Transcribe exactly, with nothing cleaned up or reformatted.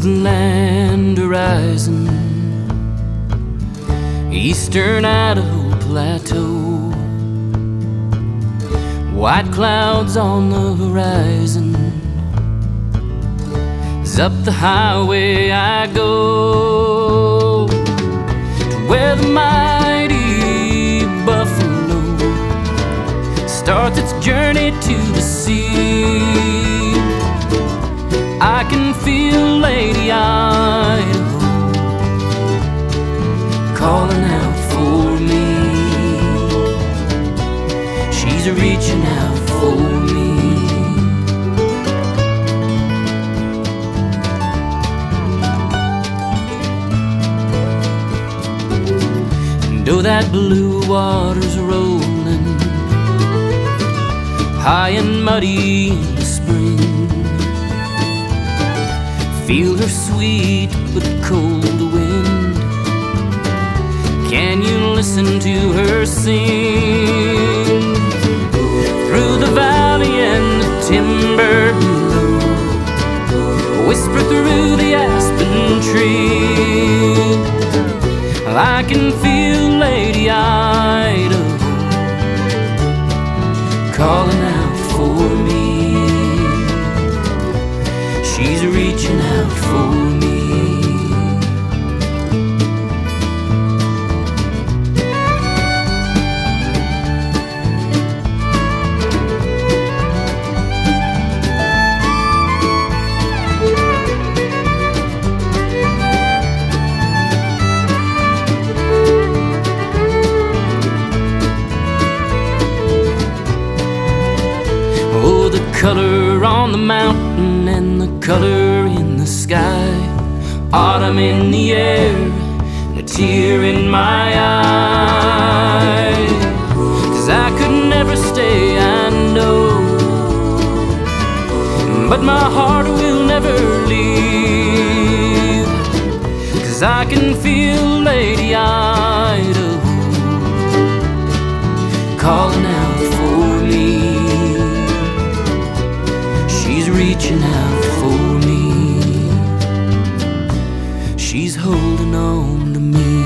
Woodland horizon, eastern Idaho plateau, white clouds on the horizon. As up the highway I go, to where the mighty buffalo starts its journey to the sea. I can feel Lady Idaho calling out for me. She's reaching out for me. And oh, that blue water's rolling high and muddy in the spring. Feel her sweet but cold wind. Can you listen to her sing? Through the valley and the timber below, whisper through the aspen tree. I can feel Lady Idaho calling out for me. She's reaching out for me. Oh, the color on the mountain and the color in the sky, autumn in the air, and a tear in my eye. 'Cause I could never stay, I know, but my heart will never leave. 'Cause I can feel Lady Idaho calling out for me. She's reaching out for me. She's holding on to me.